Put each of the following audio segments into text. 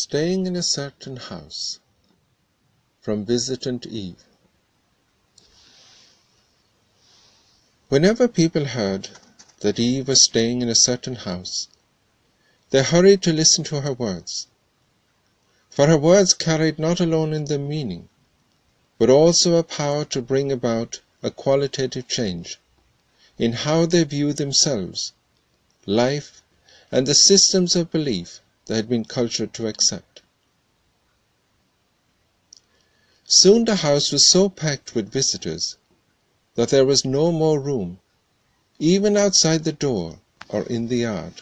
Staying in a certain house. From Visitant Eve. Whenever people heard that Eve was staying in a certain house, they hurried to listen to her words. For her words carried not alone in them meaning, but also a power to bring about a qualitative change in how they viewed themselves, life, and the systems of belief they had been cultured to accept. Soon the house was so packed with visitors that there was no more room, even outside the door or in the yard.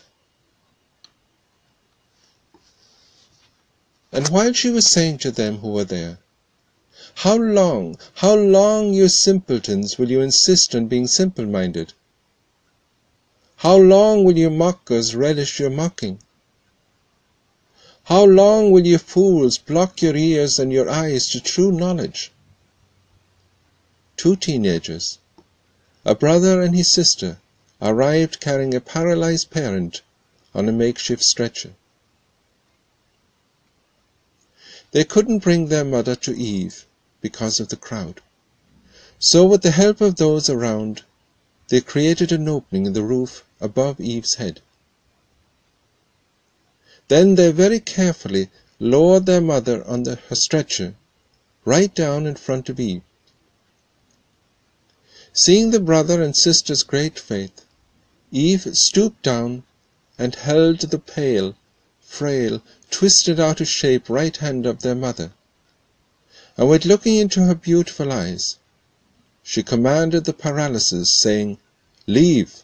And while she was saying to them who were there, how long, you simpletons, will you insist on being simple-minded? How long will you mockers relish your mocking? How long will you fools block your ears and your eyes to true knowledge? Two teenagers, a brother and his sister, arrived carrying a paralyzed parent on a makeshift stretcher. They couldn't bring their mother to Eve because of the crowd. So with the help of those around, they created an opening in the roof above Eve's head. Then they very carefully lowered their mother on her stretcher right down in front of Eve. Seeing the brother and sister's great faith, Eve stooped down and held the pale, frail, twisted out of shape right hand of their mother, and with looking into her beautiful eyes, she commanded the paralysis, saying, "Leave."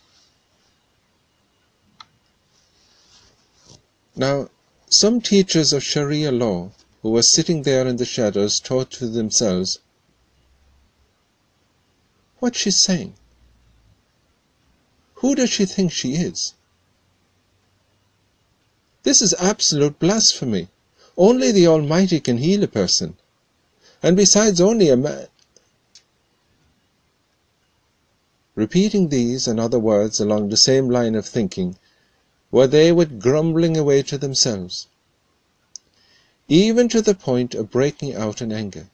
Now, some teachers of Sharia law who were sitting there in the shadows thought to themselves, "What's she saying? Who does she think she is? This is absolute blasphemy. Only the Almighty can heal a person. And besides, only a man." Repeating these and other words along the same line of thinking, were they with grumbling away to themselves, even to the point of breaking out in anger.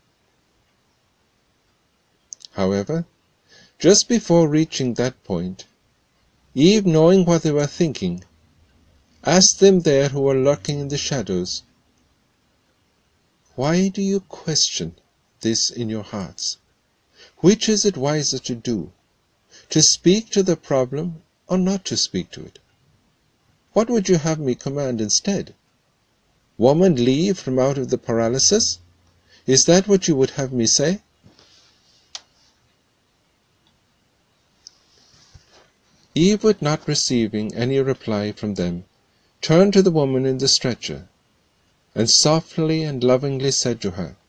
However, just before reaching that point, Eve, knowing what they were thinking, asked them there who were lurking in the shadows, "Why do you question this in your hearts? Which is it wiser to do, to speak to the problem or not to speak to it? What would you have me command instead? Woman, leave from out of the paralysis? Is that what you would have me say?" Eve, not receiving any reply from them, turned to the woman in the stretcher, and softly and lovingly said to her,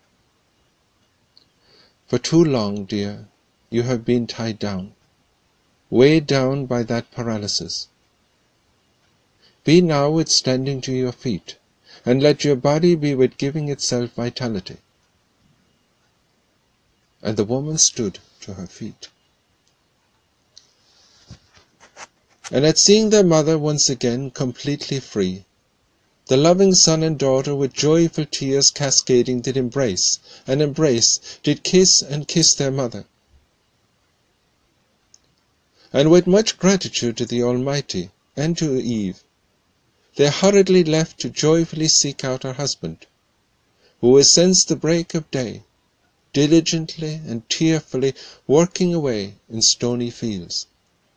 "For too long, dear, you have been tied down, weighed down by that paralysis. Be now with standing to your feet, and let your body be with giving itself vitality." And the woman stood to her feet. And at seeing their mother once again completely free, the loving son and daughter with joyful tears cascading did embrace, and embrace, did kiss and kiss their mother. And with much gratitude to the Almighty and to Eve, they hurriedly left to joyfully seek out her husband, who was since the break of day, diligently and tearfully working away in stony fields.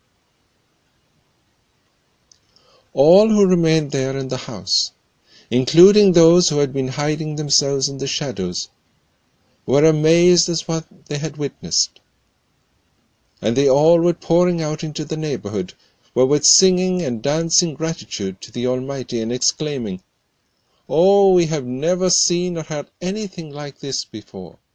All who remained there in the house, including those who had been hiding themselves in the shadows, were amazed at what they had witnessed, and they all were pouring out into the neighborhood, were with singing and dancing gratitude to the Almighty, and exclaiming, "Oh, we have never seen or heard anything like this before."